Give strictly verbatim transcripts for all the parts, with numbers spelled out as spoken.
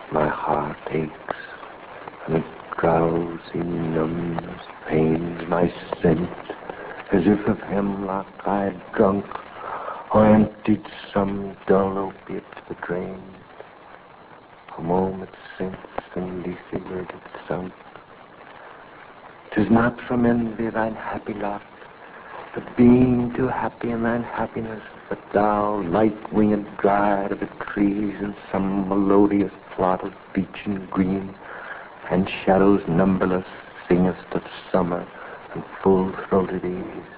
My heart aches, and a drowsy numbness pains my scent, as if of hemlock I had drunk, or emptied some dull opiate to the drain. A moment since, and leafy word had sunk. 'Tis not from envy thine happy lot, but being too happy in thine happiness, that thou, light-winged dryad of the trees, in some melodious plot of beech and green, and shadows numberless, singest of summer and full-throated ease.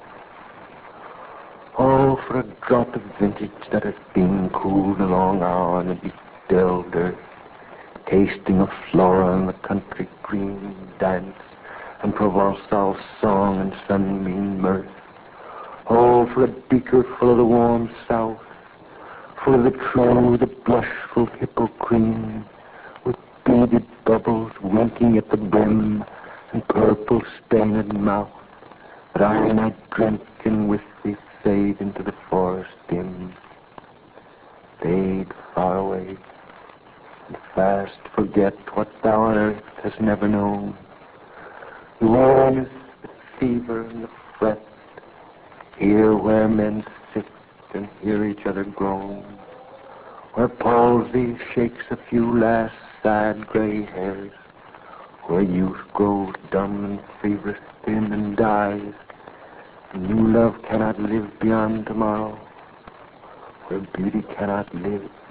Oh, for a draught of vintage that hath been cooled a long hour in the deep delved earth, tasting of flora and the country green dance, and Provençal song and sunbeam mirth. Oh, for a beaker full of the warm south, full of the true, the blushful hippocrene, with beaded bubbles winking at the brim, and purple stained mouth, that I might drink and with thee fade into the forest dim. Fade far away, and fast forget what thou on earth hast never known. The weariness, the fever, and the fret, here where men sit and hear each other groan, where palsy shakes a few last sad gray hairs, where youth grows dumb and fever thin and dies, and new love cannot live beyond tomorrow, where beauty cannot live